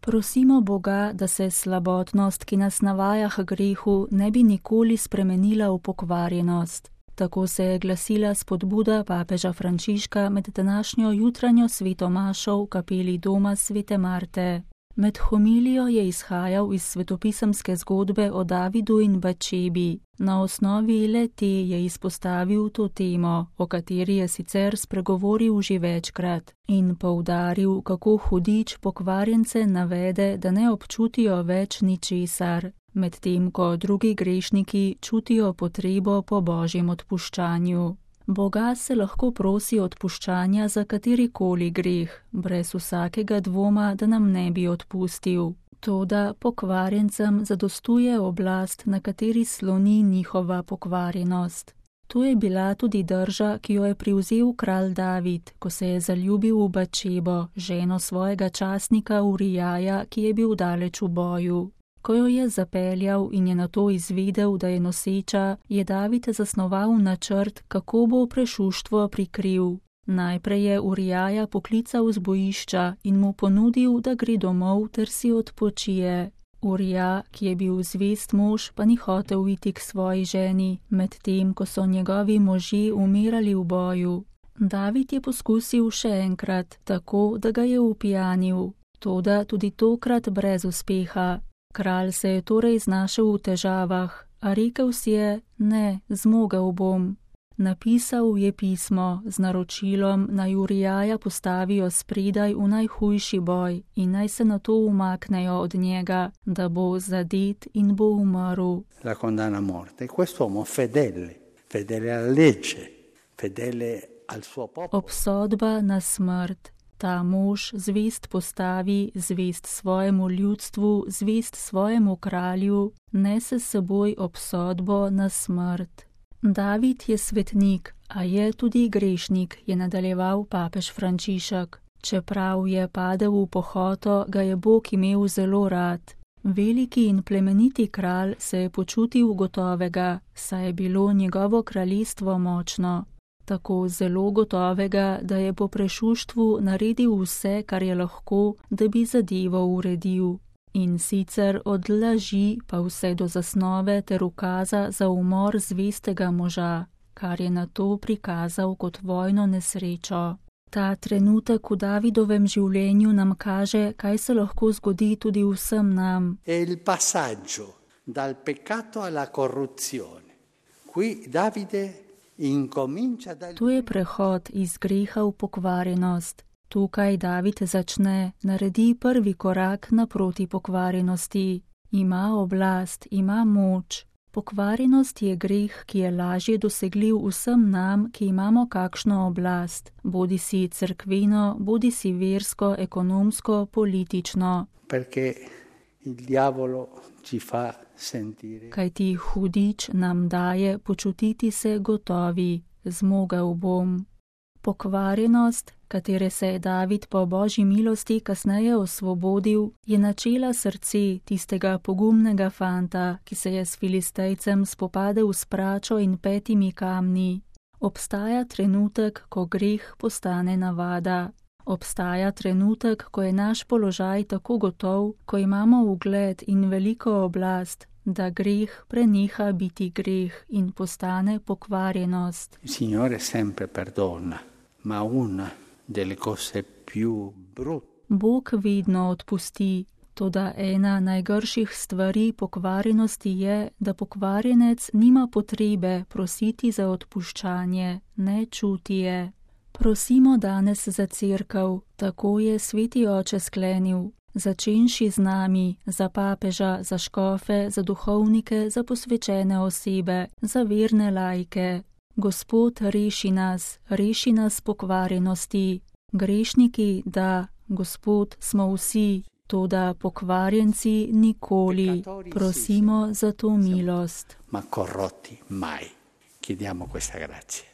Prosimo Boga, da se slabotnost, ki nas navaja k grehu, ne bi nikoli spremenila v pokvarjenost. Tako se je glasila spodbuda papeža Frančiška med današnjo jutranjo sveto mašo v kapeli doma svete Marte. Med homilijo je izhajal iz svetopisemske zgodbe o Davidu in Batšebi. Na osnovi le te je izpostavil to temo, o kateri je sicer spregovoril že večkrat, in poudaril, kako hudič pokvarjence navede, da ne občutijo več ničesar, medtem ko drugi grešniki čutijo potrebo po božjem odpuščanju. Boga se lahko prosi odpuščanja za katerikoli greh, brez vsakega dvoma, da nam ne bi odpustil. Toda pokvarjencem zadostuje oblast, na kateri sloni njihova pokvarjenost. To je bila tudi drža, ki jo je privzel kralj David, ko se je zaljubil v Batšebo, ženo svojega častnika Urijaja, ki je bil daleč v boju. Ko jo je zapeljal in je nato izvedel, da je noseča, je David zasnoval načrt, kako bo prešuštvo prikril. Najprej je Urijaja poklical z bojišča in mu ponudil, da gre domov ter si odpočije. Urija, ki je bil zvest mož, pa ni hotel iti k svoji ženi, medtem ko so njegovi možje umirali v boju. David je poskusil še enkrat, tako da ga je upijanil, toda tudi tokrat brez uspeha. Kralj se je torej znašel v težavah, a rekel si je, ne, zmogel bom. Napisal je pismo z naročilom, naj Urijaja postavijo spredaj v najhujši boj in naj se nato umaknejo od njega, da bo zadet in bo umrl. La condanna a morte. Quest'uomo fedele alla legge, fedele al suo popolo. Obsodba na smrt. Ta mož zvest postavi, zvest svojemu ljudstvu, zvest svojemu kralju, nese s seboj obsodbo na smrt. David je svetnik, a je tudi grešnik, je nadaljeval papež Frančišek. Čeprav je padel v pohoto, ga je Bog imel zelo rad. Veliki in plemeniti kralj se je počutil gotovega, saj je bilo njegovo kraljestvo močno. Tako zelo gotovega, da je po prešuštvu naredil vse, kar je lahko, da bi zadevo uredil. In sicer od laži pa vse do zasnove ter ukaza za umor zvestega moža, kar je nato prikazal kot vojno nesrečo. Ta trenutek v Davidovem življenju nam kaže, kaj se lahko zgodi tudi vsem nam. Il passaggio dal peccato alla corruzione. Qui Davide Tu je prehod iz greha v pokvarjenost. Tukaj David začne, naredi prvi korak naproti pokvarjenosti. Ima oblast, ima moč. Pokvarjenost je greh, ki je lažje dosegljiv vsem nam, ki imamo kakšno oblast, bodi si cerkveno, bodi si versko, ekonomsko, politično. Perché il diavolo ci fa sentire. Kajti hudič nam daje počutiti se gotovi, zmogel bom. Pokvarjenost, katere se je David po božji milosti kasneje osvobodil, je načela srce tistega pogumnega fanta, ki se je s Filistejcem spopadel s pračo in 5 kamni. Obstaja trenutek, ko greh postane navada. Obstaja trenutek, ko je naš položaj tako gotov, ko imamo ugled in veliko oblast, da greh preneha biti greh in postane pokvarjenost. Signore sempre perdona, ma una delle cose più brutte. Bog vedno odpusti, toda ena najgrših stvari pokvarjenosti je, da pokvarjenec nima potrebe prositi za odpuščanje, ne čuti je. Prosimo danes za cerkev, tako je sveti oče sklenil, začenši z nami, za papeža, za škofe, za duhovnike, za posvečene osebe, za verne laike. Gospod, reši nas pokvarjenosti. Grešniki, da, Gospod, smo vsi, toda pokvarjenci nikoli. Prosimo za to milost. Ma corrotti mai. Chiediamo questa grazia.